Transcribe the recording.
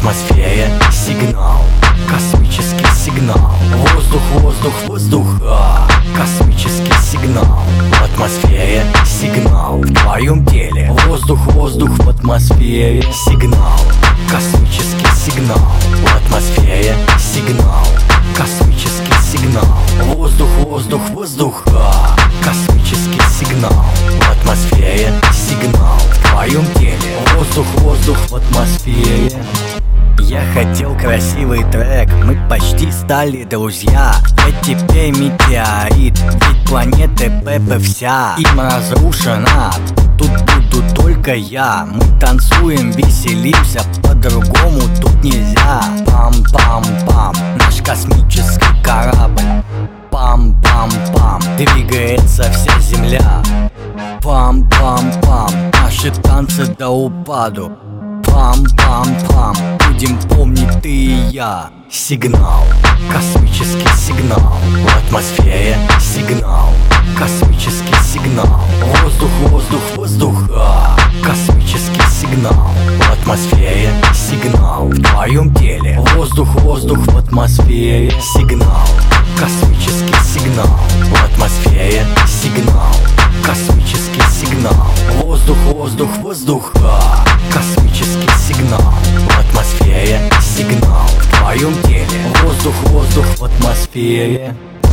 атмосфере сигнал, космический сигнал. Воздух, воздух, воздух, космический сигнал. В атмосфере сигнал, в твоем теле. Воздух, воздух, в атмосфере сигнал, космический сигнал. В атмосфере сигнал, космический сигнал. Воздух, воздух, воздух, космический сигнал. В атмосфере сигнал, в твоем теле. Воздух, воздух, в атмосфере. Я хотел красивый трек, мы почти стали друзья. Я теперь метеорит, ведь планета Пепе вся им разрушена. Тут буду только я. Мы танцуем, веселимся, по-другому тут нельзя. Пам-пам-пам, наш космический корабль. Пам-пам-пам, двигается вся земля. Пам-пам-пам, наши танцы до упаду. Пам-пам-пам, будем помнить ты и я. Сигнал, космический сигнал. В атмосфере сигнал, космический сигнал. Воздух, воздух, воздух, космический сигнал. В атмосфере сигнал, в твоем теле. Воздух, воздух, в атмосфере сигнал, космический сигнал. В атмосфере сигнал, космический сигнал. Воздух, воздух, воздух, космический сигнал. В атмосфере сигнал, в твоем теле. Воздух, воздух, в атмосфере.